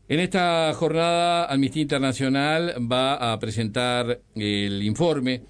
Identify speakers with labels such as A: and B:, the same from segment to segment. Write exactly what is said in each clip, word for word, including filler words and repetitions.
A: En esta jornada, Amnistía Internacional va a presentar el informe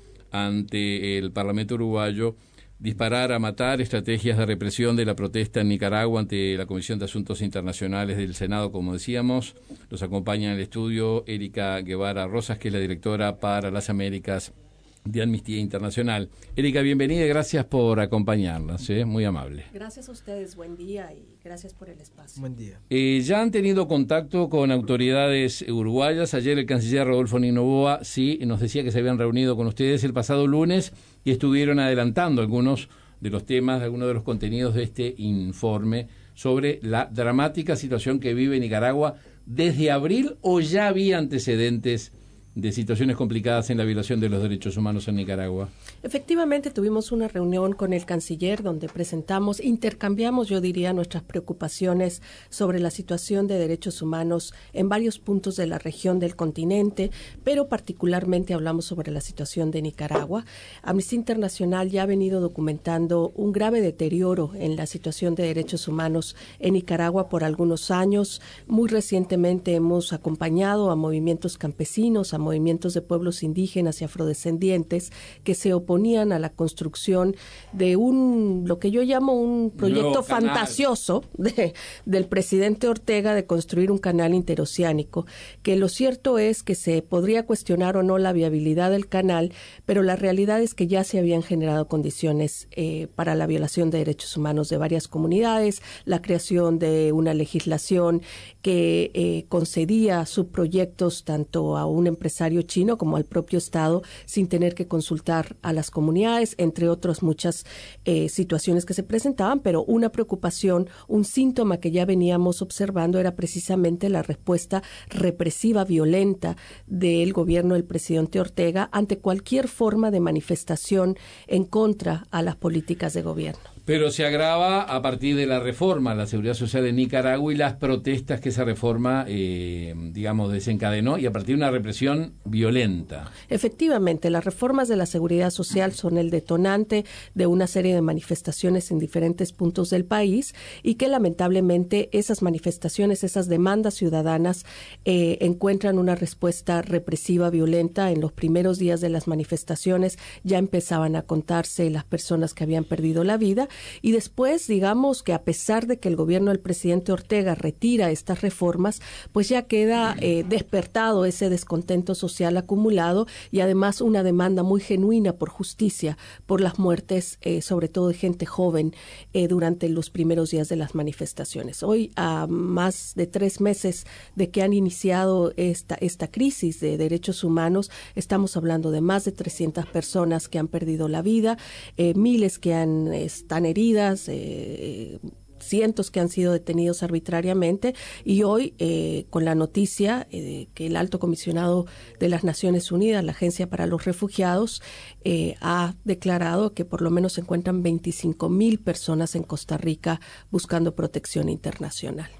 A: ante el Parlamento uruguayo, Disparar a matar, estrategias de represión de la protesta en Nicaragua, ante la Comisión de Asuntos Internacionales del Senado, como decíamos. Nos acompaña en el estudio Erika Guevara Rosas, que es la directora para las Américas de Amnistía Internacional. Erika, bienvenida y gracias por acompañarnos, ¿eh? Muy amable.
B: Gracias a ustedes, buen día y gracias por el espacio.
C: Buen día.
A: Eh, ¿Ya han tenido contacto con autoridades uruguayas? Ayer el canciller Rodolfo Noboa sí nos decía que se habían reunido con ustedes el pasado lunes y estuvieron adelantando algunos de los temas, algunos de los contenidos de este informe sobre la dramática situación que vive Nicaragua desde abril, o ya había antecedentes de situaciones complicadas en la violación de los derechos humanos en Nicaragua.
B: Efectivamente, tuvimos una reunión con el canciller donde presentamos, intercambiamos, yo diría, nuestras preocupaciones sobre la situación de derechos humanos en varios puntos de la región del continente, pero particularmente hablamos sobre la situación de Nicaragua. Amnistía Internacional ya ha venido documentando un grave deterioro en la situación de derechos humanos en Nicaragua por algunos años. Muy recientemente hemos acompañado a movimientos campesinos, a movimientos de pueblos indígenas y afrodescendientes que se oponían a la construcción de un, lo que yo llamo un proyecto fantasioso de, del presidente Ortega de construir un canal interoceánico, que lo cierto es que se podría cuestionar o no la viabilidad del canal, pero la realidad es que ya se habían generado condiciones eh, para la violación de derechos humanos de varias comunidades, la creación de una legislación que eh, concedía subproyectos tanto a un empresario chino como al propio Estado sin tener que consultar a las comunidades, entre otras muchas eh, situaciones que se presentaban, pero una preocupación, un síntoma que ya veníamos observando era precisamente la respuesta represiva, violenta del gobierno del presidente Ortega ante cualquier forma de manifestación en contra a las políticas de gobierno.
A: Pero se agrava a partir de la reforma a la seguridad social de Nicaragua y las protestas que esa reforma, eh, digamos, desencadenó, y a partir de una represión violenta.
B: Efectivamente, las reformas de la seguridad social son el detonante de una serie de manifestaciones en diferentes puntos del país y que lamentablemente esas manifestaciones, esas demandas ciudadanas eh, encuentran una respuesta represiva, violenta. En los primeros días de las manifestaciones ya empezaban a contarse las personas que habían perdido la vida. Y después, digamos que a pesar de que el gobierno del presidente Ortega retira estas reformas, pues ya queda eh, despertado ese descontento social acumulado y además una demanda muy genuina por justicia, por las muertes, eh, sobre todo de gente joven, eh, durante los primeros días de las manifestaciones. Hoy, a más de tres meses de que han iniciado esta, esta crisis de derechos humanos, estamos hablando de más de trescientas personas que han perdido la vida, eh, miles que han, están heridas, eh, cientos que han sido detenidos arbitrariamente, y hoy eh, con la noticia eh, que el alto comisionado de las Naciones Unidas, la Agencia para los Refugiados, eh, ha declarado que por lo menos se encuentran veinticinco mil personas en Costa Rica buscando protección internacional.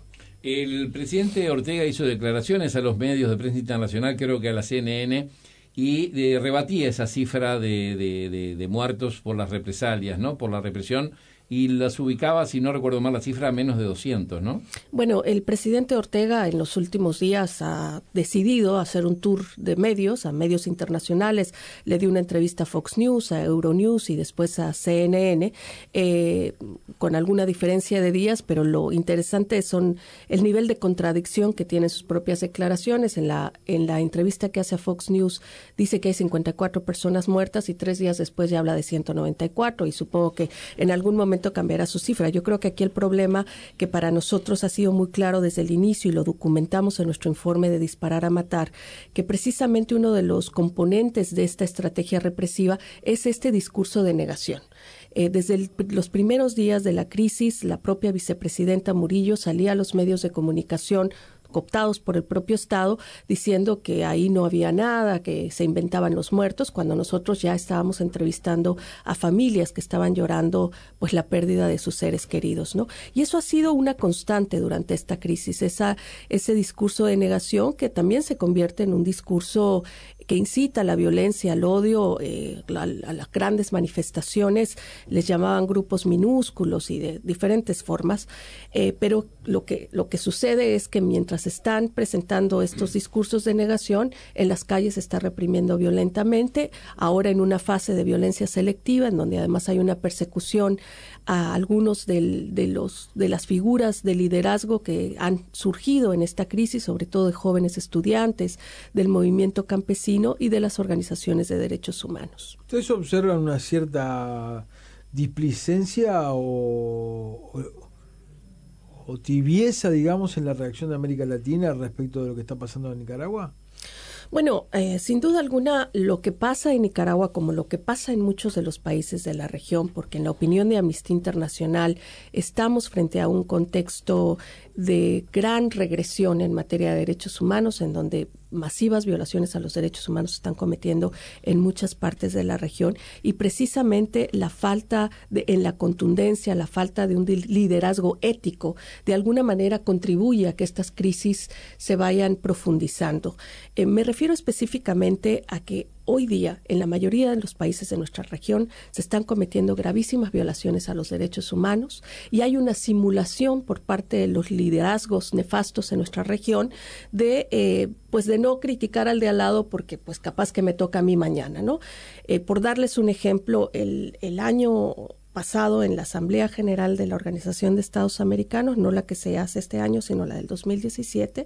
A: El presidente Ortega hizo declaraciones a los medios de prensa internacional, creo que a la C N N, y de, rebatía esa cifra de, de, de, de muertos por las represalias, ¿no? Por la represión, y las ubicaba, si no recuerdo mal la cifra, a menos de doscientos, ¿no?
B: Bueno, el presidente Ortega en los últimos días ha decidido hacer un tour de medios, a medios internacionales. Le dio una entrevista a Fox News, a Euronews y después a C N N, eh, con alguna diferencia de días, pero lo interesante son el nivel de contradicción que tienen sus propias declaraciones. En la, en la entrevista que hace a Fox News dice que hay cincuenta y cuatro personas muertas y tres días después ya habla de ciento noventa y cuatro, y supongo que en algún momento cambiará su cifra. Yo creo que aquí el problema, que para nosotros ha sido muy claro desde el inicio y lo documentamos en nuestro informe de Disparar a matar, que precisamente uno de los componentes de esta estrategia represiva es este discurso de negación. Eh, desde el, los primeros días de la crisis, la propia vicepresidenta Murillo salía a los medios de comunicación cooptados por el propio Estado, diciendo que ahí no había nada, que se inventaban los muertos, cuando nosotros ya estábamos entrevistando a familias que estaban llorando pues la pérdida de sus seres queridos, ¿no? Y eso ha sido una constante durante esta crisis, esa, ese discurso de negación que también se convierte en un discurso que incita a la violencia, al odio, eh, a, a las grandes manifestaciones, les llamaban grupos minúsculos y de diferentes formas, eh, pero lo que, lo que sucede es que mientras mientras están presentando estos discursos de negación, en las calles se está reprimiendo violentamente, ahora en una fase de violencia selectiva, en donde además hay una persecución a algunos del, de, los, de las figuras de liderazgo que han surgido en esta crisis, sobre todo de jóvenes estudiantes, del movimiento campesino y de las organizaciones de derechos humanos.
C: ¿Ustedes observan una cierta displicencia o, o, o tibieza, digamos, en la reacción de América Latina respecto de lo que está pasando en Nicaragua?
B: Bueno, eh, sin duda alguna, lo que pasa en Nicaragua, como lo que pasa en muchos de los países de la región, porque en la opinión de Amnistía Internacional estamos frente a un contexto de gran regresión en materia de derechos humanos, en donde masivas violaciones a los derechos humanos se están cometiendo en muchas partes de la región, y precisamente la falta de, en la contundencia, la falta de un liderazgo ético, de alguna manera contribuye a que estas crisis se vayan profundizando. Eh, me refiero específicamente a que hoy día, en la mayoría de los países de nuestra región, se están cometiendo gravísimas violaciones a los derechos humanos y hay una simulación por parte de los liderazgos nefastos en nuestra región de, eh, pues de no criticar al de al lado porque pues capaz que me toca a mí mañana, ¿no? Eh, por darles un ejemplo, el, el año pasado en la Asamblea General de la Organización de Estados Americanos, no la que se hace este año, sino la del dos mil diecisiete,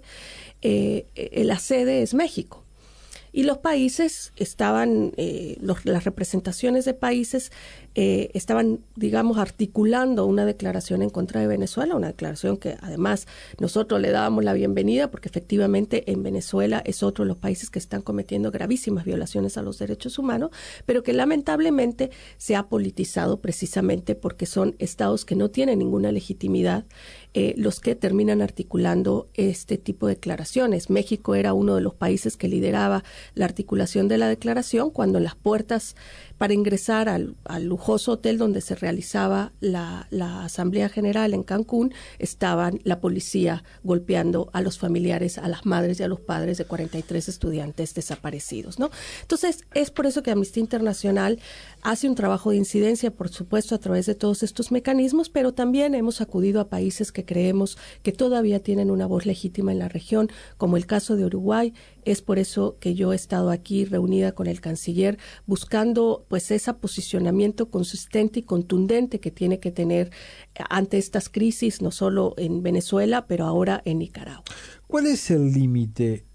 B: eh, eh, la sede es México. Y los países estaban, eh, los, las representaciones de países eh, estaban, digamos, articulando una declaración en contra de Venezuela, una declaración que además nosotros le dábamos la bienvenida porque efectivamente en Venezuela es otro de los países que están cometiendo gravísimas violaciones a los derechos humanos, pero que lamentablemente se ha politizado precisamente porque son estados que no tienen ninguna legitimidad eh, los que terminan articulando este tipo de declaraciones. México era uno de los países que lideraba la articulación de la declaración cuando en las puertas para ingresar al, al lujoso hotel donde se realizaba la, la Asamblea General en Cancún, estaban la policía golpeando a los familiares, a las madres y a los padres de cuarenta y tres estudiantes desaparecidos, ¿no? Entonces, es por eso que Amnistía Internacional hace un trabajo de incidencia, por supuesto, a través de todos estos mecanismos, pero también hemos acudido a países que creemos que todavía tienen una voz legítima en la región, como el caso de Uruguay. Es por eso que yo he estado aquí reunida con el canciller buscando pues ese posicionamiento consistente y contundente que tiene que tener ante estas crisis, no solo en Venezuela, pero ahora en Nicaragua.
C: ¿Cuál es el límite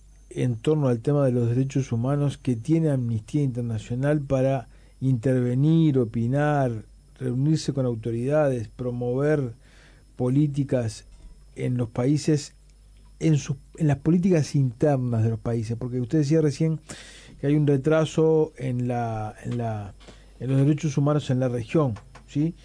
C: en torno al tema de los derechos humanos que tiene Amnistía Internacional para intervenir, opinar, reunirse con autoridades, promover políticas en los países, en, sus, en las políticas internas de los países? Porque usted decía recién que hay un retraso en la, en la en los derechos humanos en la región, ¿sí?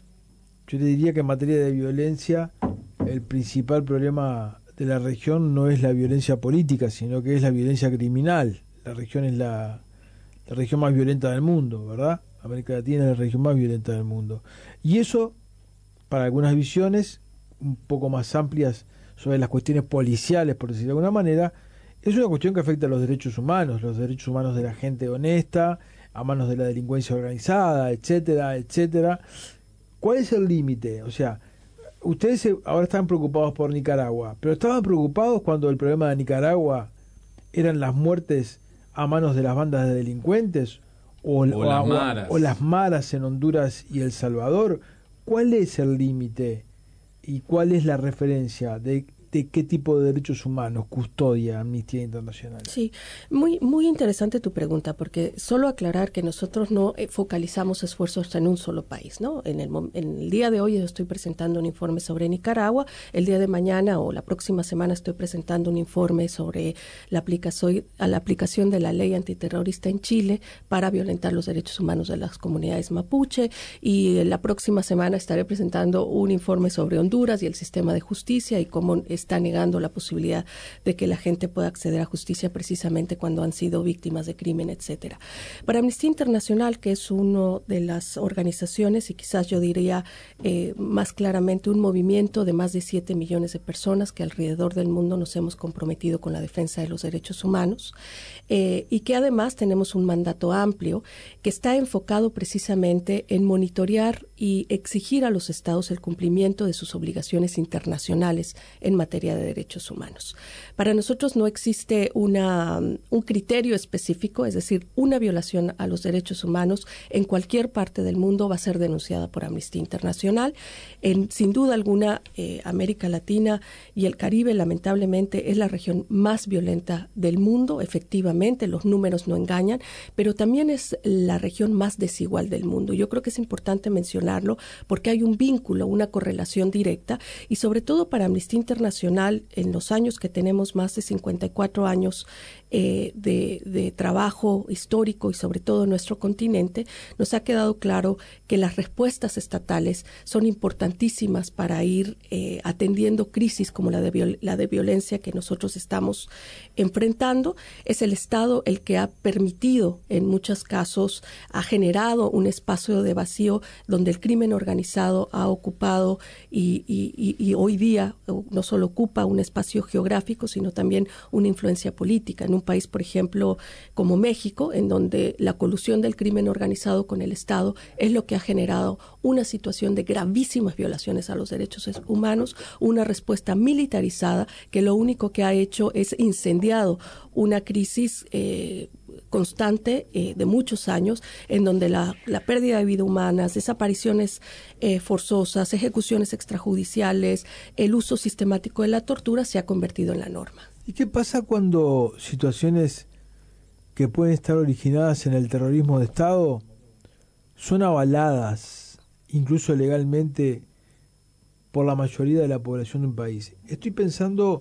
C: Yo te diría que en materia de violencia el principal problema de la región no es la violencia política, sino que es la violencia criminal. La región es la, la región más violenta del mundo, ¿verdad? América Latina es la región más violenta del mundo. Y eso, para algunas visiones un poco más amplias sobre las cuestiones policiales, por decirlo de alguna manera, es una cuestión que afecta a los derechos humanos, los derechos humanos de la gente honesta, a manos de la delincuencia organizada, etcétera, etcétera. ¿Cuál es el límite? O sea, ustedes ahora están preocupados por Nicaragua, pero estaban preocupados cuando el problema de Nicaragua eran las muertes a manos de las bandas de delincuentes o,
A: o,
C: o,
A: las,
C: o,
A: maras.
C: o las maras en Honduras y El Salvador. ¿Cuál es el límite y cuál es la referencia de, de qué tipo de derechos humanos custodia Amnistía Internacional?
B: Sí, muy muy interesante tu pregunta, porque solo aclarar que nosotros no focalizamos esfuerzos en un solo país, ¿no? En el, en el día de hoy yo estoy presentando un informe sobre Nicaragua, el día de mañana o la próxima semana estoy presentando un informe sobre la aplicación, la aplicación de la ley antiterrorista en Chile para violentar los derechos humanos de las comunidades mapuche, y la próxima semana estaré presentando un informe sobre Honduras y el sistema de justicia y cómo está negando la posibilidad de que la gente pueda acceder a justicia precisamente cuando han sido víctimas de crimen, etcétera. Para Amnistía Internacional, que es una de las organizaciones y quizás yo diría eh, más claramente un movimiento de más de siete millones de personas que alrededor del mundo nos hemos comprometido con la defensa de los derechos humanos eh, y que además tenemos un mandato amplio que está enfocado precisamente en monitorear y exigir a los estados el cumplimiento de sus obligaciones internacionales en materia materia de derechos humanos. Para nosotros no existe una, un criterio específico, es decir, una violación a los derechos humanos en cualquier parte del mundo va a ser denunciada por Amnistía Internacional. En, sin duda alguna, eh, América Latina y el Caribe, lamentablemente, es la región más violenta del mundo. Efectivamente, los números no engañan, pero también es la región más desigual del mundo. Yo creo que es importante mencionarlo porque hay un vínculo, una correlación directa, y sobre todo para Amnistía Internacional, en los años que tenemos, más de cincuenta y cuatro años eh, de, de trabajo histórico y sobre todo en nuestro continente, nos ha quedado claro que las respuestas estatales son importantísimas para ir eh, atendiendo crisis como la de, viol- la de violencia que nosotros estamos enfrentando. Es el Estado el que ha permitido, en muchos casos, ha generado un espacio de vacío donde el crimen organizado ha ocupado y, y, y hoy día no solo ocupa un espacio geográfico, sino también una influencia política. En un país, por ejemplo, como México, en donde la colusión del crimen organizado con el Estado es lo que ha generado una situación de gravísimas violaciones a los derechos humanos, una respuesta militarizada que lo único que ha hecho es incendiado una crisis eh, constante eh, de muchos años, en donde la, la pérdida de vidas humanas, desapariciones eh, forzosas, ejecuciones extrajudiciales, el uso sistemático de la tortura se ha convertido en la norma.
C: ¿Y qué pasa cuando situaciones que pueden estar originadas en el terrorismo de Estado son avaladas, incluso legalmente, por la mayoría de la población de un país? Estoy pensando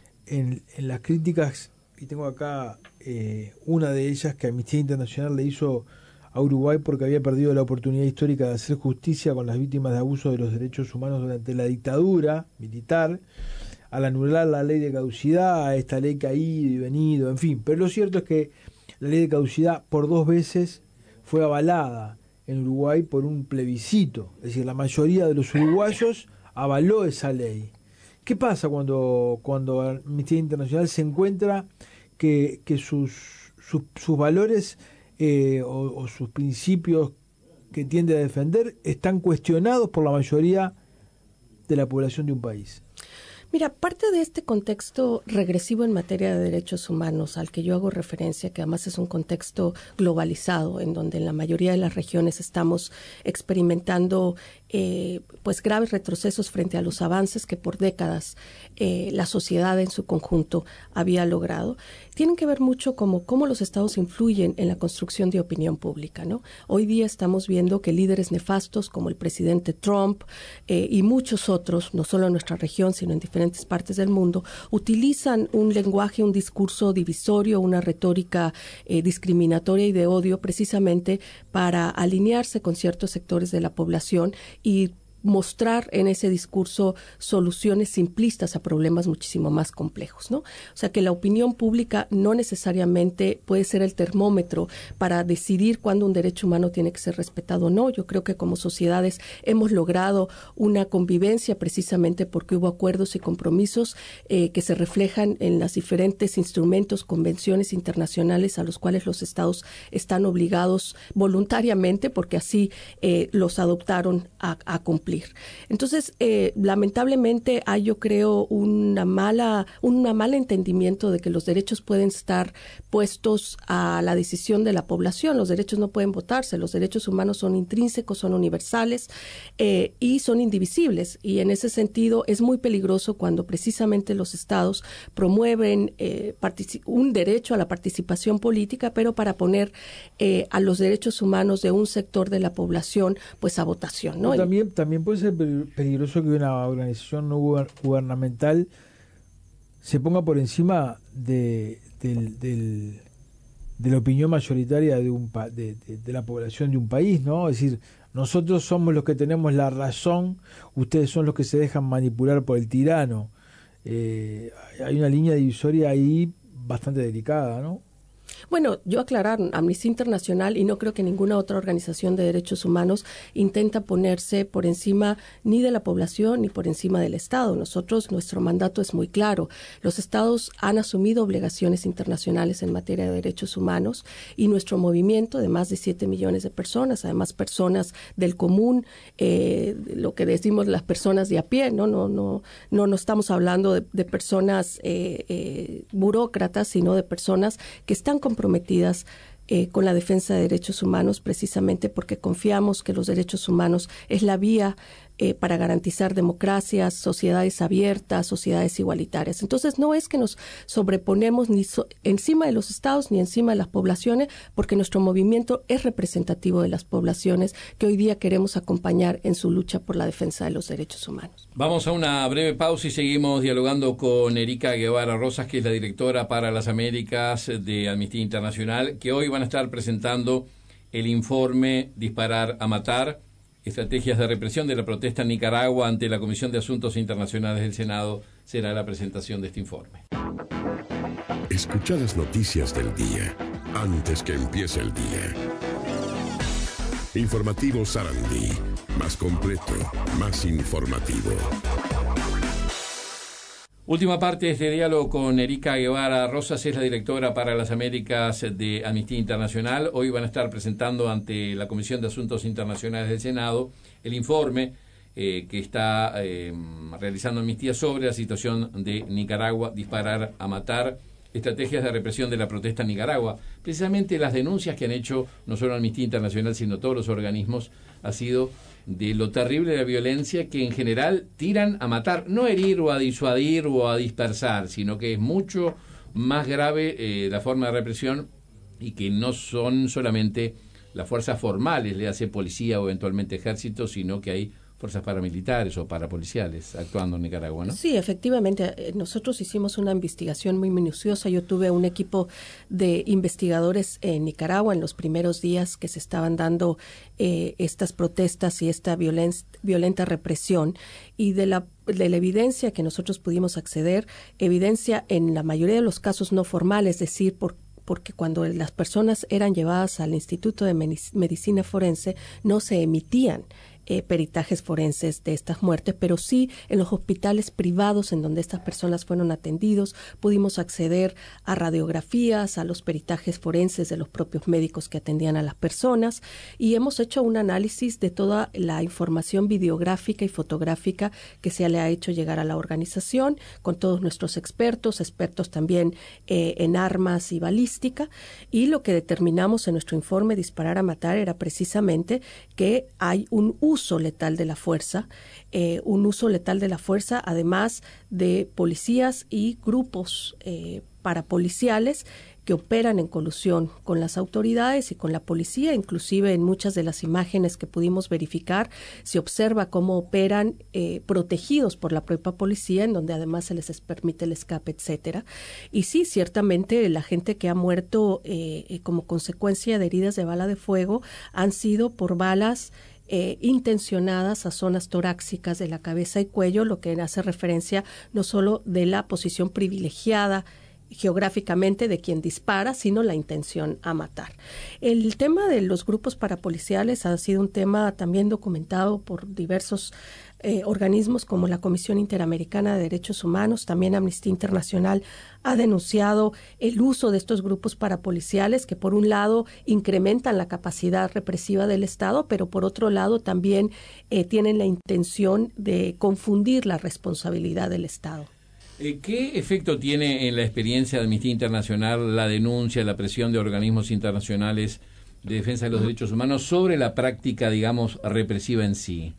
C: en, en las críticas, y tengo acá eh, una de ellas que Amnistía Internacional le hizo a Uruguay porque había perdido la oportunidad histórica de hacer justicia con las víctimas de abuso de los derechos humanos durante la dictadura militar, al anular la ley de caducidad, esta ley que ha ido y venido, en fin. Pero lo cierto es que la ley de caducidad por dos veces fue avalada en Uruguay por un plebiscito, es decir, la mayoría de los uruguayos avaló esa ley. ¿Qué pasa cuando, cuando Amnistía Internacional se encuentra que, que sus, sus, sus valores eh, o, o sus principios que tiende a defender están cuestionados por la mayoría de la población de un país?
B: Mira, parte de este contexto regresivo en materia de derechos humanos al que yo hago referencia, que además es un contexto globalizado, en donde en la mayoría de las regiones estamos experimentando eh, pues graves retrocesos frente a los avances que por décadas eh, la sociedad en su conjunto había logrado, tienen que ver mucho como cómo los estados influyen en la construcción de opinión pública, ¿no? Hoy día estamos viendo que líderes nefastos como el presidente Trump eh, y muchos otros, no solo en nuestra región, sino en diferentes partes del mundo, utilizan un lenguaje, un discurso divisorio, una retórica eh, discriminatoria y de odio precisamente para alinearse con ciertos sectores de la población y mostrar en ese discurso soluciones simplistas a problemas muchísimo más complejos, ¿no? O sea, que la opinión pública no necesariamente puede ser el termómetro para decidir cuándo un derecho humano tiene que ser respetado o no. Yo creo que como sociedades hemos logrado una convivencia precisamente porque hubo acuerdos y compromisos eh, que se reflejan en los diferentes instrumentos, convenciones internacionales a los cuales los estados están obligados voluntariamente porque así eh, los adoptaron a, a cumplir. Entonces, eh, lamentablemente hay, yo creo, una mala, un mal entendimiento de que los derechos pueden estar puestos a la decisión de la población. Los derechos no pueden votarse. Los derechos humanos son intrínsecos, son universales eh, y son indivisibles. Y en ese sentido es muy peligroso cuando precisamente los estados promueven eh, partici- un derecho a la participación política, pero para poner eh, a los derechos humanos de un sector de la población pues a votación, ¿no?
C: También, también puede ser peligroso que una organización no gubernamental se ponga por encima de, del, del, de la opinión mayoritaria de, un, de, de, de la población de un país, ¿no? Es decir, nosotros somos los que tenemos la razón, ustedes son los que se dejan manipular por el tirano. Eh, hay una línea divisoria ahí bastante delicada, ¿no?
B: Bueno, yo aclarar, Amnistía Internacional, y no creo que ninguna otra organización de derechos humanos intenta ponerse por encima ni de la población ni por encima del Estado. Nosotros, nuestro mandato es muy claro. Los Estados han asumido obligaciones internacionales en materia de derechos humanos y nuestro movimiento de más de siete millones de personas, además personas del común, eh, lo que decimos las personas de a pie, no, no, no, no, no estamos hablando de, de personas eh, eh, burócratas, sino de personas que están comprometidas eh, con la defensa de derechos humanos, precisamente porque confiamos que los derechos humanos es la vía eh, para garantizar democracias, sociedades abiertas, sociedades igualitarias. Entonces, no es que nos sobreponemos ni so- encima de los estados ni encima de las poblaciones, porque nuestro movimiento es representativo de las poblaciones que hoy día queremos acompañar en su lucha por la defensa de los derechos humanos.
A: Vamos a una breve pausa y seguimos dialogando con Erika Guevara Rosas, que es la directora para las Américas de Amnistía Internacional, que hoy van a estar presentando el informe Disparar a Matar, estrategias de represión de la protesta en Nicaragua ante la Comisión de Asuntos Internacionales del Senado. Será la presentación de este informe.
D: Escucha las noticias del día antes que empiece el día. Informativo Sarandí, más completo, más informativo.
A: Última parte de este diálogo con Erika Guevara Rosas, es la directora para las Américas de Amnistía Internacional. Hoy van a estar presentando ante la Comisión de Asuntos Internacionales del Senado el informe eh, que está eh, realizando Amnistía sobre la situación de Nicaragua, Disparar a Matar, estrategias de represión de la protesta en Nicaragua. Precisamente las denuncias que han hecho no solo Amnistía Internacional, sino todos los organismos, ha sido de lo terrible de la violencia, que en general tiran a matar, no a herir o a disuadir o a dispersar, sino que es mucho más grave eh, la forma de represión, y que no son solamente las fuerzas formales, le hace policía o eventualmente ejército, sino que hay fuerzas paramilitares o parapoliciales actuando en Nicaragua, ¿no?
B: Sí, efectivamente. Nosotros hicimos una investigación muy minuciosa. Yo tuve un equipo de investigadores en Nicaragua en los primeros días que se estaban dando eh, estas protestas y esta violen violenta represión. Y de la, de la evidencia que nosotros pudimos acceder, evidencia en la mayoría de los casos no formales, es decir, por porque cuando las personas eran llevadas al Instituto de Medicina Forense no se emitían Eh, peritajes forenses de estas muertes, pero sí en los hospitales privados en donde estas personas fueron atendidos pudimos acceder a radiografías, a los peritajes forenses de los propios médicos que atendían a las personas, y hemos hecho un análisis de toda la información videográfica y fotográfica que se le ha hecho llegar a la organización con todos nuestros expertos, expertos también eh, en armas y balística, y lo que determinamos en nuestro informe Disparar a Matar era precisamente que hay un uso uso letal de la fuerza, eh, un uso letal de la fuerza, además de policías y grupos eh, parapoliciales que operan en colusión con las autoridades y con la policía. Inclusive en muchas de las imágenes que pudimos verificar se observa cómo operan eh, protegidos por la propia policía, en donde además se les permite el escape, etcétera. Y sí, ciertamente la gente que ha muerto eh, como consecuencia de heridas de bala de fuego han sido por balas Eh, intencionadas a zonas torácicas de la cabeza y cuello, lo que hace referencia no solo de la posición privilegiada geográficamente de quien dispara, sino la intención a matar. El tema de los grupos parapoliciales ha sido un tema también documentado por diversos eh, organismos como la Comisión Interamericana de Derechos Humanos. También Amnistía Internacional ha denunciado el uso de estos grupos parapoliciales que por un lado incrementan la capacidad represiva del Estado, pero por otro lado también eh, tienen la intención de confundir la responsabilidad del Estado.
A: ¿Qué efecto tiene en la experiencia de Amnistía Internacional la denuncia, la presión de organismos internacionales de defensa de los derechos humanos sobre la práctica, digamos, represiva en sí?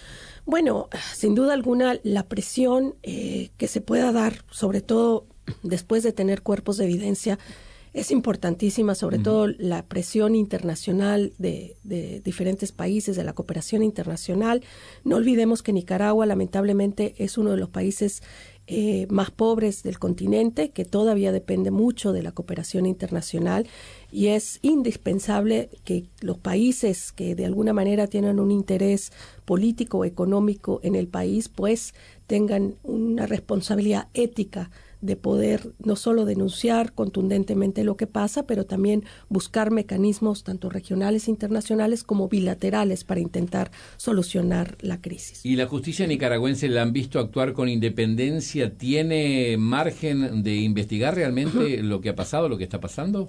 B: Bueno, sin duda alguna, la presión eh, que se pueda dar, sobre todo después de tener cuerpos de evidencia, es importantísima, sobre uh-huh. todo la presión internacional de, de diferentes países, de la cooperación internacional. No olvidemos que Nicaragua, lamentablemente, es uno de los países eh, más pobres del continente, que todavía depende mucho de la cooperación internacional, y es indispensable que los países que de alguna manera tienen un interés político o económico en el país, pues tengan una responsabilidad ética de poder no solo denunciar contundentemente lo que pasa, pero también buscar mecanismos tanto regionales e internacionales como bilaterales para intentar solucionar la crisis.
A: ¿Y la justicia nicaragüense la han visto actuar con independencia? ¿Tiene margen de investigar realmente lo que ha pasado, lo que está pasando?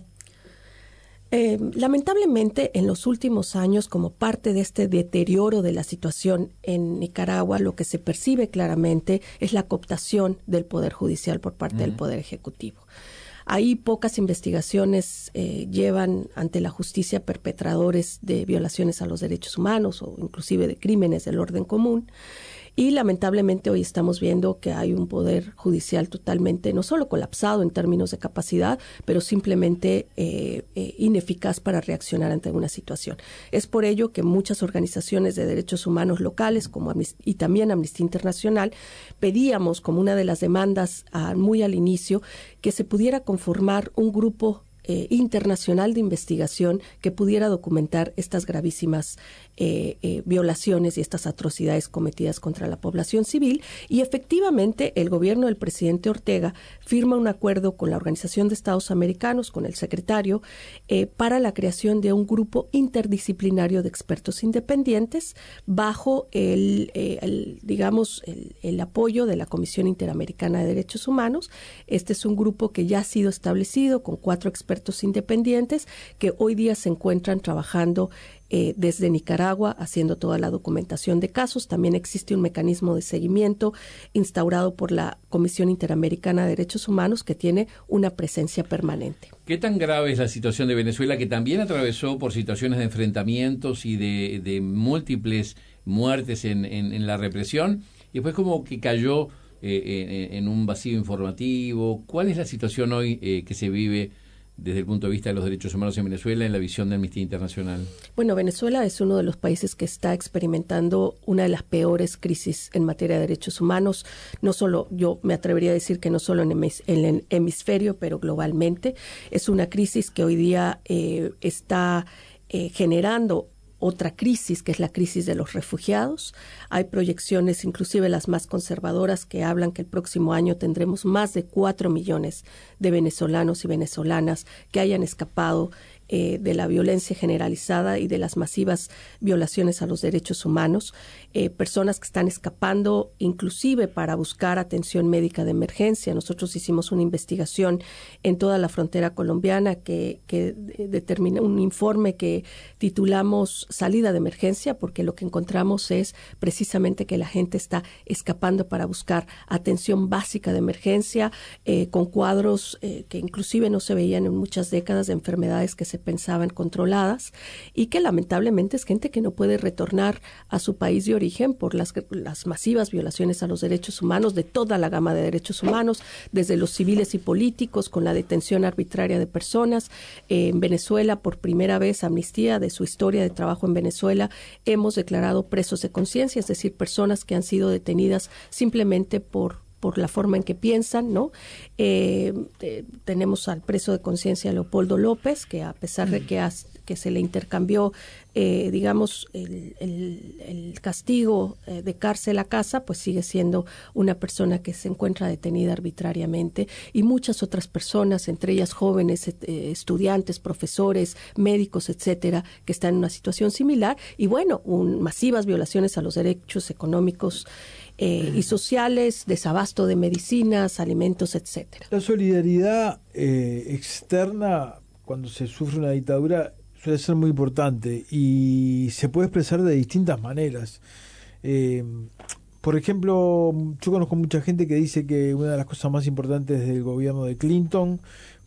B: Eh, lamentablemente, en los últimos años, como parte de este deterioro de la situación en Nicaragua, lo que se percibe claramente es la cooptación del Poder Judicial por parte uh-huh. del Poder Ejecutivo. Ahí pocas investigaciones eh, llevan ante la justicia perpetradores de violaciones a los derechos humanos o inclusive de crímenes del orden común. Y lamentablemente hoy estamos viendo que hay un poder judicial totalmente, no solo colapsado en términos de capacidad, pero simplemente eh, eh, ineficaz para reaccionar ante una situación. Es por ello que muchas organizaciones de derechos humanos locales como Amnist- y también Amnistía Internacional pedíamos como una de las demandas ah, muy al inicio que se pudiera conformar un grupo Eh, internacional de investigación que pudiera documentar estas gravísimas eh, eh, violaciones y estas atrocidades cometidas contra la población civil. Y efectivamente el gobierno del presidente Ortega firma un acuerdo con la Organización de Estados Americanos, con el secretario, eh, para la creación de un grupo interdisciplinario de expertos independientes bajo el, eh, el digamos, el, el apoyo de la Comisión Interamericana de Derechos Humanos. Este es un grupo que ya ha sido establecido con cuatro expertos independientes que hoy día se encuentran trabajando eh, desde Nicaragua haciendo toda la documentación de casos. También existe un mecanismo de seguimiento instaurado por la Comisión Interamericana de Derechos Humanos que tiene una presencia permanente.
A: ¿Qué tan grave es la situación de Venezuela, que también atravesó por situaciones de enfrentamientos y de, de múltiples muertes en, en, en la represión y después como que cayó eh, en, en un vacío informativo? ¿Cuál es la situación hoy eh, que se vive desde el punto de vista de los derechos humanos en Venezuela en la visión de Amnistía Internacional?
B: Bueno, Venezuela es uno de los países que está experimentando una de las peores crisis en materia de derechos humanos. No solo, yo me atrevería a decir que no solo en el hemisferio, pero globalmente. Es una crisis que hoy día eh, está eh, generando otra crisis, que es la crisis de los refugiados. Hay proyecciones, inclusive las más conservadoras, que hablan que el próximo año tendremos más de cuatro millones de venezolanos y venezolanas que hayan escapado eh, de la violencia generalizada y de las masivas violaciones a los derechos humanos. Eh, personas que están escapando inclusive para buscar atención médica de emergencia. Nosotros hicimos una investigación en toda la frontera colombiana que, que determina un informe que titulamos Salida de Emergencia, porque lo que encontramos es precisamente que la gente está escapando para buscar atención básica de emergencia eh, con cuadros eh, que inclusive no se veían en muchas décadas de enfermedades que se pensaban controladas y que lamentablemente es gente que no puede retornar a su país de origen por las, las masivas violaciones a los derechos humanos, de toda la gama de derechos humanos, desde los civiles y políticos, con la detención arbitraria de personas. Eh, en Venezuela, por primera vez, Amnistía, de su historia de trabajo en Venezuela, hemos declarado presos de conciencia, es decir, personas que han sido detenidas simplemente por por la forma en que piensan, ¿no? Eh, eh, tenemos al preso de conciencia Leopoldo López, que a pesar de que, has, que se le intercambió, eh, digamos, el, el, el castigo eh, de cárcel a casa, pues sigue siendo una persona que se encuentra detenida arbitrariamente, y muchas otras personas, entre ellas jóvenes, eh, estudiantes, profesores, médicos, etcétera, que están en una situación similar, y bueno, un, masivas violaciones a los derechos económicos Eh, y sociales, desabasto de medicinas, alimentos, etcétera.
C: La solidaridad eh, externa cuando se sufre una dictadura suele ser muy importante y se puede expresar de distintas maneras. Eh, por ejemplo, yo conozco mucha gente que dice que una de las cosas más importantes del gobierno de Clinton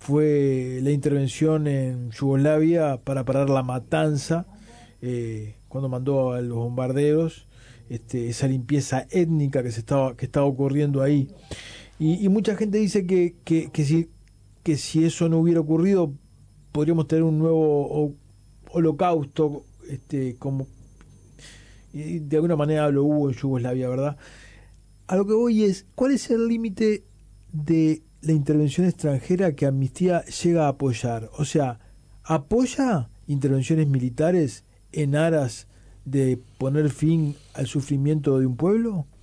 C: fue la intervención en Yugoslavia para parar la matanza, eh, cuando mandó a los bombarderos. Este, esa limpieza étnica que se estaba que estaba ocurriendo ahí y, y mucha gente dice que, que, que si que si eso no hubiera ocurrido podríamos tener un nuevo o, holocausto, este, como y de alguna manera lo hubo en Yugoslavia, ¿verdad? A lo que voy es, ¿cuál es el límite de la intervención extranjera que Amnistía llega a apoyar? O sea, ¿apoya intervenciones militares en aras de poner fin al sufrimiento de un pueblo?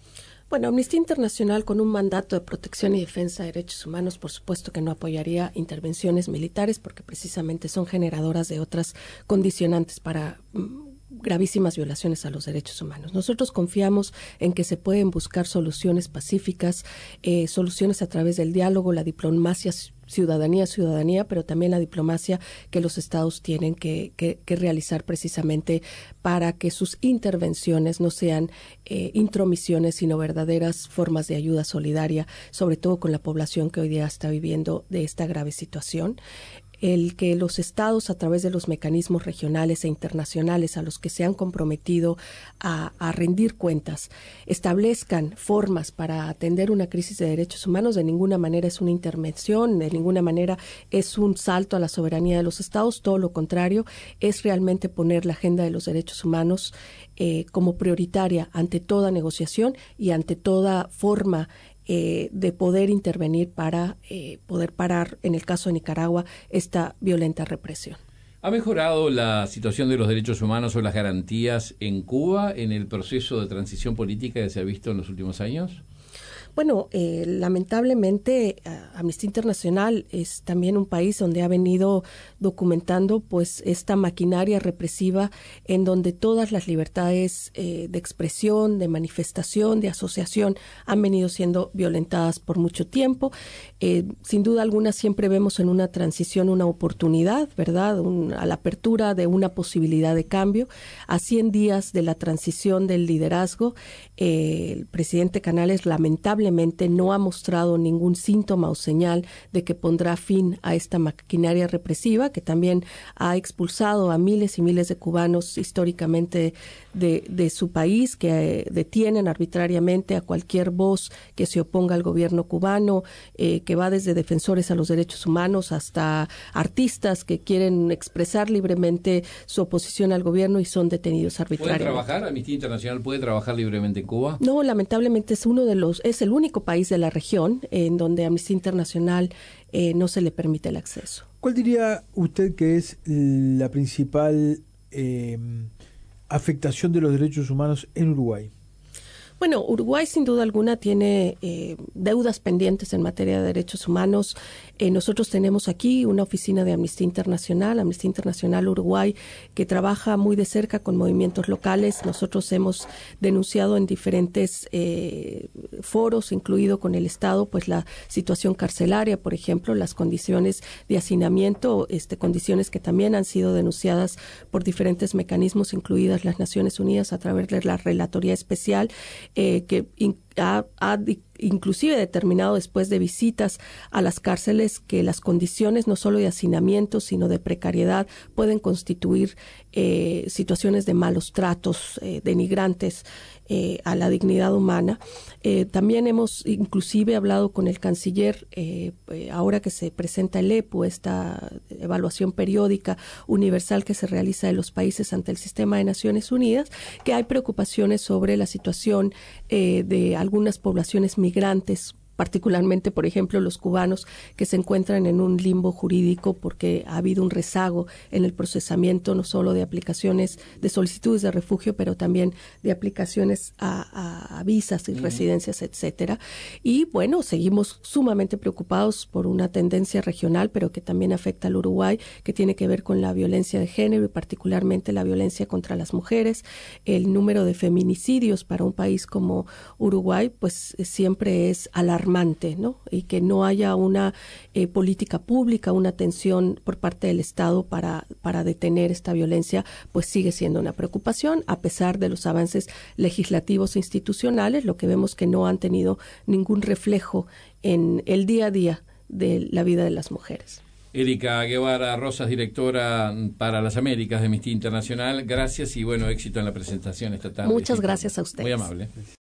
B: Bueno, Amnistía Internacional, con un mandato de protección y defensa de derechos humanos, por supuesto que no apoyaría intervenciones militares porque precisamente son generadoras de otras condicionantes para mm, gravísimas violaciones a los derechos humanos. Nosotros confiamos en que se pueden buscar soluciones pacíficas, eh, soluciones a través del diálogo, la diplomacia, ciudadanía a ciudadanía, pero también la diplomacia que los estados tienen que, que, que realizar precisamente para que sus intervenciones no sean eh, intromisiones, sino verdaderas formas de ayuda solidaria, sobre todo con la población que hoy día está viviendo de esta grave situación. El que los estados, a través de los mecanismos regionales e internacionales a los que se han comprometido a, a rendir cuentas, establezcan formas para atender una crisis de derechos humanos, de ninguna manera es una intervención, de ninguna manera es un salto a la soberanía de los estados, todo lo contrario, es realmente poner la agenda de los derechos humanos eh, como prioritaria ante toda negociación y ante toda forma Eh, de poder intervenir para eh, poder parar, en el caso de Nicaragua, esta violenta represión.
A: ¿Ha mejorado la situación de los derechos humanos o las garantías en Cuba en el proceso de transición política que se ha visto en los últimos años?
B: Bueno, eh, lamentablemente Amnistía Internacional es también un país donde ha venido documentando pues esta maquinaria represiva en donde todas las libertades eh, de expresión, de manifestación, de asociación han venido siendo violentadas por mucho tiempo. Eh, sin duda alguna siempre vemos en una transición una oportunidad, ¿verdad? Un, a la apertura de una posibilidad de cambio. A cien días de la transición del liderazgo, eh, el presidente Canales lamentablemente no ha mostrado ningún síntoma o señal de que pondrá fin a esta maquinaria represiva que también ha expulsado a miles y miles de cubanos históricamente de, de su país, que eh, detienen arbitrariamente a cualquier voz que se oponga al gobierno cubano, eh, que va desde defensores a los derechos humanos hasta artistas que quieren expresar libremente su oposición al gobierno y son detenidos arbitrariamente.
A: ¿Puede trabajar? ¿Amnistía Internacional puede trabajar libremente en Cuba?
B: No, lamentablemente es uno de los, es el único país de la región en donde Amnistía Internacional eh, no se le permite el acceso.
C: ¿Cuál diría usted que es la principal eh, afectación de los derechos humanos en Uruguay?
B: Bueno, Uruguay sin duda alguna tiene eh, deudas pendientes en materia de derechos humanos. Eh, nosotros tenemos aquí una oficina de Amnistía Internacional, Amnistía Internacional Uruguay, que trabaja muy de cerca con movimientos locales. Nosotros hemos denunciado en diferentes eh, foros, incluido con el Estado, pues la situación carcelaria, por ejemplo, las condiciones de hacinamiento, este, condiciones que también han sido denunciadas por diferentes mecanismos, incluidas las Naciones Unidas a través de la Relatoría Especial, Eh, que in, ha, ha inclusive determinado después de visitas a las cárceles que las condiciones no solo de hacinamiento sino de precariedad pueden constituir eh, situaciones de malos tratos, eh, denigrantes eh, a la dignidad humana. Eh, también hemos inclusive hablado con el canciller, eh, ahora que se presenta el E P U, esta evaluación periódica universal que se realiza de los países ante el sistema de Naciones Unidas, que hay preocupaciones sobre la situación eh, de algunas poblaciones migrantes, particularmente, por ejemplo, los cubanos que se encuentran en un limbo jurídico porque ha habido un rezago en el procesamiento no solo de aplicaciones de solicitudes de refugio, pero también de aplicaciones a, a, a visas y uh-huh. residencias, etcétera. Y bueno, seguimos sumamente preocupados por una tendencia regional, pero que también afecta al Uruguay, que tiene que ver con la violencia de género y particularmente la violencia contra las mujeres. El número de feminicidios para un país como Uruguay, pues siempre es alarmante, ¿no? Y que no haya una eh, política pública, una atención por parte del Estado para, para detener esta violencia, pues sigue siendo una preocupación, a pesar de los avances legislativos e institucionales, lo que vemos que no han tenido ningún reflejo en el día a día de la vida de las mujeres.
A: Erika Guevara Rosas, directora para las Américas de Amnistía Internacional, gracias y bueno, éxito en la presentación esta tarde.
B: Muchas gracias a ustedes.
A: Muy amable.